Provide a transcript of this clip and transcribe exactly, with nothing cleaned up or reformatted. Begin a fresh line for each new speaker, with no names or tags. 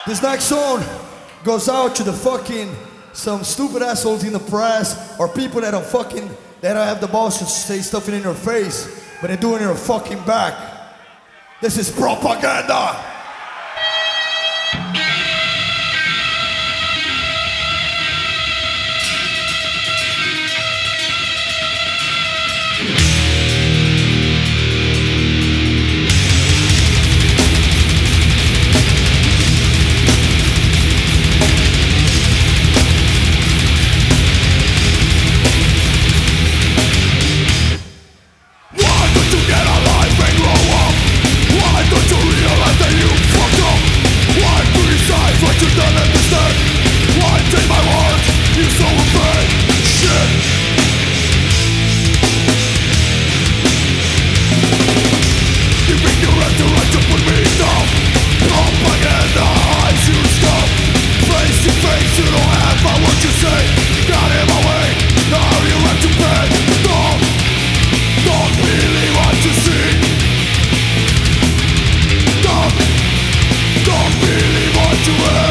This next song goes out to the fucking some stupid assholes in the press or people that don't fucking that don't have the balls to say stuff in your face, but they're doing it in your fucking back. This is propaganda.
To